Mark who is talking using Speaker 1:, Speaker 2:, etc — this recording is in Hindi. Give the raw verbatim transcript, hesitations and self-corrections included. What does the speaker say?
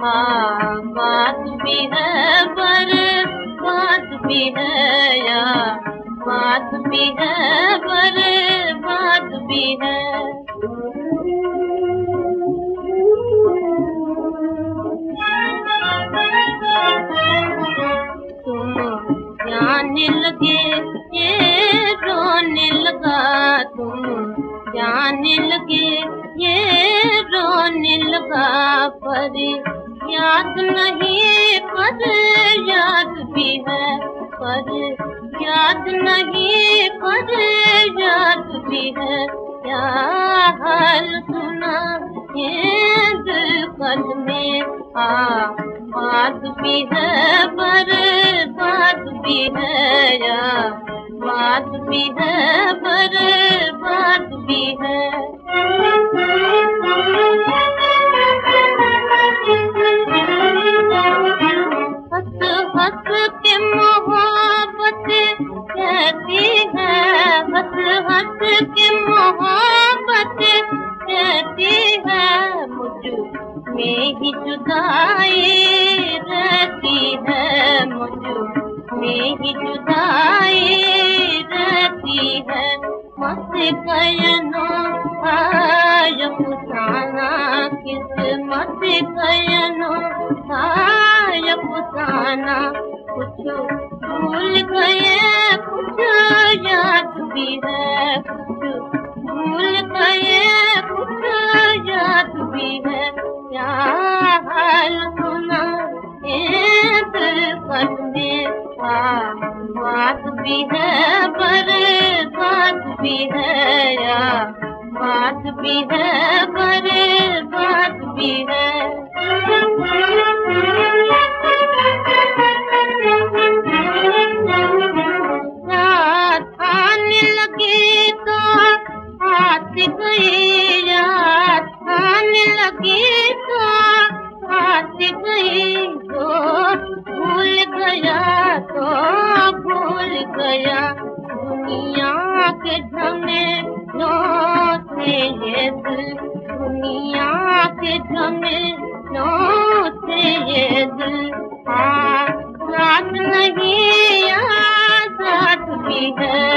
Speaker 1: हाँ बात भी है पर बात भी है या बात भी है पर बात भी है। तुम जाने लगे ये रोने लगा, तुम जाने लगे ये रोने लगा, पर याद नहीं पर याद भी है, पर याद नहीं पर याद भी है। क्या हाल सुना ये दिल कल में, आ बात भी है पर बात भी है या बात भी है पर बात भी है। हंस हंस के मोहब्बत कहती है, हंस हंस के मोहब्बत कहती है, मुझ में ही जुदाई रहती है, मुझ में ही जुदाई रहती है। मत कयनो आय पुसाना किस्मत कयनो आय पुसाना, कुछ भूल गए कुछ याद भी है, कुछ भूल गए कुछ याद भी है। क्या हाल सुना ये दिल में, बात भी है पर बात भी है या बात भी है पर बात भी है। रात आने लगी तो हाथ गई, रात आने लगी तो हाथ गई, तो भूल गया तो भूल गया, दुनिया के झमेलों से ये दिल, दुनिया के झमेलों से ये दिल। हाँ रात नहीं आजाद भी है